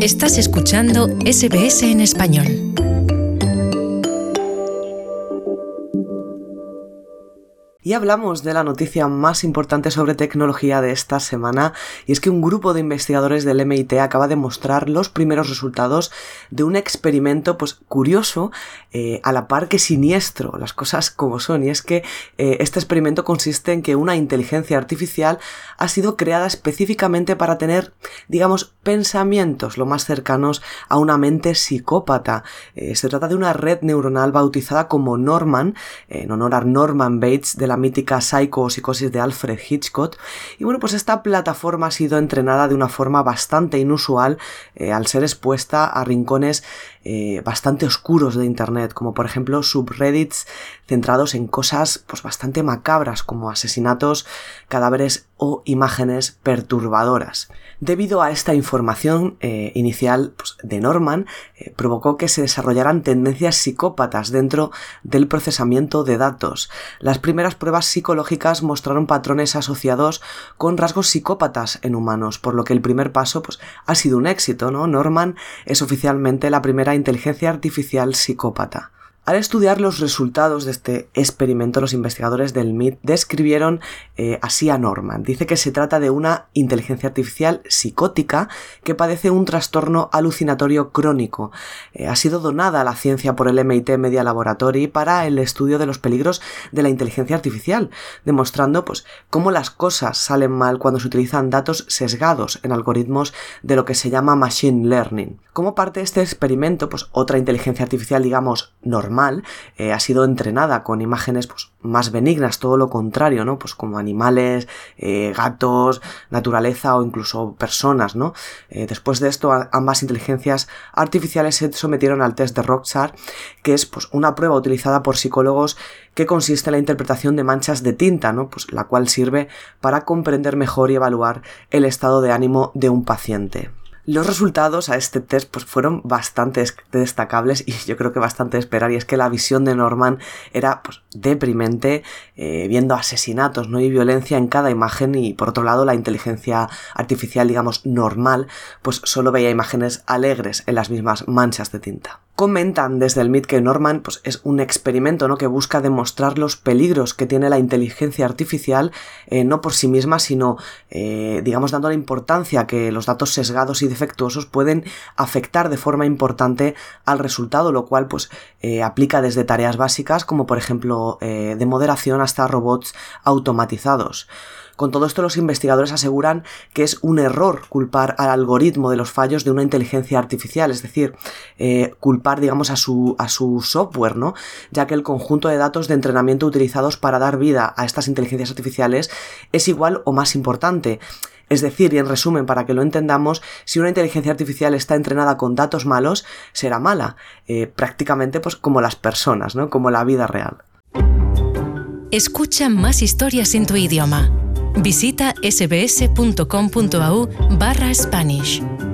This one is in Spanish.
Estás escuchando SBS en español. Y hablamos de la noticia más importante sobre tecnología de esta semana, y es que un grupo de investigadores del MIT acaba de mostrar los primeros resultados de un experimento curioso, a la par que siniestro, las cosas como son, y es que este experimento consiste en que una inteligencia artificial ha sido creada específicamente para tener, digamos, pensamientos lo más cercanos a una mente psicópata. Se trata de una red neuronal bautizada como Norman, en honor a Norman Bates, de la mítica Psycho o Psicosis de Alfred Hitchcock. Y bueno, pues esta plataforma ha sido entrenada de una forma bastante inusual, al ser expuesta a rincones bastante oscuros de internet, como por ejemplo subreddits centrados en cosas bastante macabras, como asesinatos, cadáveres o imágenes perturbadoras. Debido a esta información inicial de Norman, provocó que se desarrollaran tendencias psicópatas dentro del procesamiento de datos. Las primeras pruebas psicológicas mostraron patrones asociados con rasgos psicópatas en humanos, por lo que el primer paso ha sido un éxito, ¿no? Norman es oficialmente la primera inteligencia artificial psicópata. Al estudiar los resultados de este experimento, los investigadores del MIT describieron así a Norman. Dice que se trata de una inteligencia artificial psicótica que padece un trastorno alucinatorio crónico. Ha sido donada a la ciencia por el MIT Media Laboratory para el estudio de los peligros de la inteligencia artificial, demostrando cómo las cosas salen mal cuando se utilizan datos sesgados en algoritmos de lo que se llama machine learning. Como parte de este experimento, otra inteligencia artificial, digamos, normal, ha sido entrenada con imágenes más benignas, todo lo contrario, ¿no? Como animales, gatos, naturaleza o incluso personas, ¿no? Después de esto, ambas inteligencias artificiales se sometieron al test de Rorschach, que es una prueba utilizada por psicólogos que consiste en la interpretación de manchas de tinta, ¿no? La cual sirve para comprender mejor y evaluar el estado de ánimo de un paciente. Los resultados a este test fueron bastante destacables y yo creo que bastante de esperar, y es que la visión de Norman era deprimente, viendo asesinatos, ¿no? y violencia en cada imagen, y por otro lado la inteligencia artificial, digamos, normal, solo veía imágenes alegres en las mismas manchas de tinta. Comentan desde el MIT que Norman es un experimento, ¿no? que busca demostrar los peligros que tiene la inteligencia artificial, no por sí misma, sino digamos dando la importancia que los datos sesgados y defectuosos pueden afectar de forma importante al resultado, lo cual aplica desde tareas básicas como por ejemplo de moderación hasta robots automatizados. Con todo esto, los investigadores aseguran que es un error culpar al algoritmo de los fallos de una inteligencia artificial, es decir, culpar, digamos, a su software, ¿no? Ya que el conjunto de datos de entrenamiento utilizados para dar vida a estas inteligencias artificiales es igual o más importante. Es decir, y en resumen, para que lo entendamos, si una inteligencia artificial está entrenada con datos malos, será mala, prácticamente como las personas, ¿no? Como la vida real. Escucha más historias en tu idioma. Visita sbs.com.au/Spanish.